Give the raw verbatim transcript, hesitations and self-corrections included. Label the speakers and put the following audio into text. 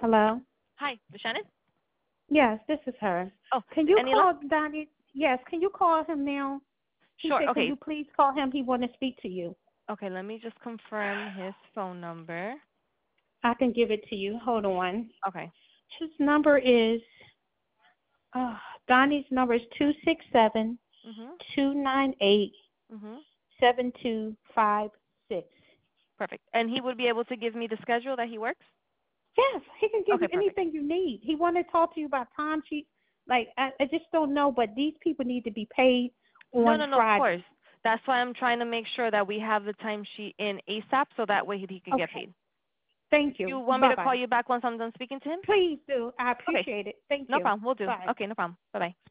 Speaker 1: Hello?
Speaker 2: Hi, this Shannon?
Speaker 1: Yes, this is her.
Speaker 2: Oh,
Speaker 1: Can you
Speaker 2: Anila?
Speaker 1: call Donnie? Yes, can you call him now? He
Speaker 2: Sure.
Speaker 1: said, can
Speaker 2: Okay.
Speaker 1: you please call him? He want to speak to you.
Speaker 2: Okay, let me just confirm his phone number.
Speaker 1: I can give it to you. Hold on.
Speaker 2: Okay.
Speaker 1: His number is, uh, Donnie's number is two six seven,
Speaker 2: Mhm.
Speaker 1: two nine eight,
Speaker 2: Mhm.
Speaker 1: seven two five six.
Speaker 2: Perfect. And he would be able to give me the schedule that he works?
Speaker 1: Yes, he can give
Speaker 2: Okay,
Speaker 1: you
Speaker 2: perfect.
Speaker 1: anything you need. He want to talk to you about time sheets. Like, I, I just don't know, but these people need to be paid
Speaker 2: No,
Speaker 1: on
Speaker 2: no, no, of
Speaker 1: Friday.
Speaker 2: course. That's why I'm trying to make sure that we have the timesheet in ASAP so that way he could get
Speaker 1: Okay.
Speaker 2: paid.
Speaker 1: Thank
Speaker 2: You
Speaker 1: you.
Speaker 2: want me to call
Speaker 1: Bye-bye.
Speaker 2: you back once I'm done speaking to him?
Speaker 1: Please do. I
Speaker 2: Okay.
Speaker 1: appreciate it. Thank
Speaker 2: No
Speaker 1: you.
Speaker 2: problem. We'll do.
Speaker 1: Bye.
Speaker 2: Okay, no problem. Bye-bye.